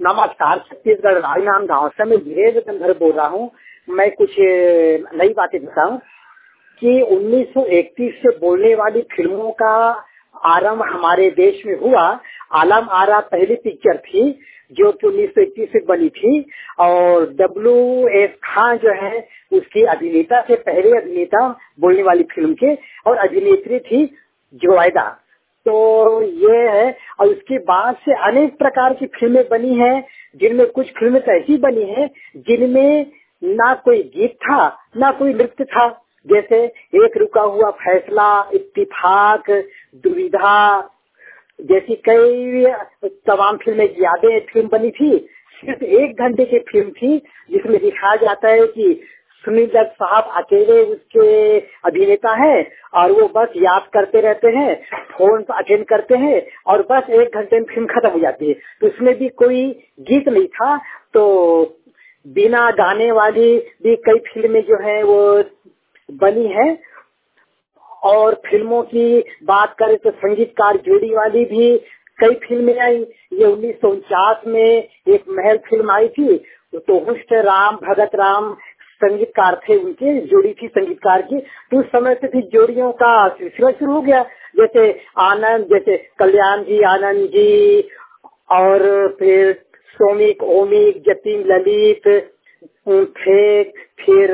नमस्कार, छत्तीसगढ़ राजनांद गांव से मैं वीरेंद्र गंधर बोल रहा हूँ। मैं कुछ नई बातें बताऊं कि 1931 से बोलने वाली फिल्मों का आरंभ हमारे देश में हुआ। आलम आरा पहली पिक्चर थी जो कि 1931 से बनी थी और W.S. खान जो है उसकी अभिनेता से पहले अभिनेता बोलने वाली फिल्म के, और अभिनेत्री थी जुवैदा। तो ये है, और उसके बाद से अनेक प्रकार की फिल्में बनी हैं, जिनमें कुछ फिल्में तो ऐसी बनी हैं जिनमें ना कोई गीत था ना कोई नृत्य था। जैसे एक रुका हुआ फैसला, इत्तेफाक, दुविधा जैसी कई तमाम फिल्में, यादें फिल्म बनी थी। सिर्फ 1 घंटे की फिल्म थी जिसमें दिखाया जाता है कि सुनील दत्त साहब अकेले उसके अभिनेता हैं और वो बस याद करते रहते हैं, फोन पर अटेंड करते हैं और बस 1 घंटे में फिल्म खत्म हो जाती है। तो उसमें भी कोई गीत नहीं था। तो बिना गाने वाली भी कई फिल्में जो है वो बनी है। और फिल्मों की बात करें तो संगीतकार जोड़ी वाली भी कई फिल्में आई। ये 1949 में एक महल फिल्म आई थी, तो हुस्ट राम भगत राम संगीतकार थे, उनके जोड़ी थी संगीतकार की। तो उस समय से भी जोड़ियों का सिलसिला शुरू हो गया। जैसे आनंद, जैसे कल्याण जी, आनंद जी, और फिर सोमिक, ओमिक, जतिन, ललित थे, फिर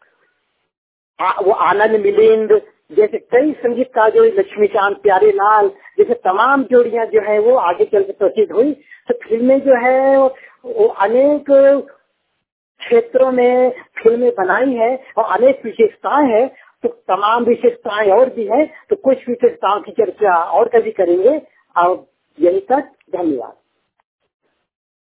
वो आनंद मिलिंद जैसे कई संगीतकार जो लक्ष्मीकांत प्यारेलाल जैसे तमाम जोड़ियां जो है वो आगे चल के प्रसिद्ध हुई। तो फिल्में जो है वो अनेक क्षेत्रों में फिल्में बनाई है और अनेक विशेषताएं हैं। तो तमाम विशेषताएं और भी है, तो कुछ विशेषताओं की चर्चा और कभी करेंगे। और यही तक, धन्यवाद।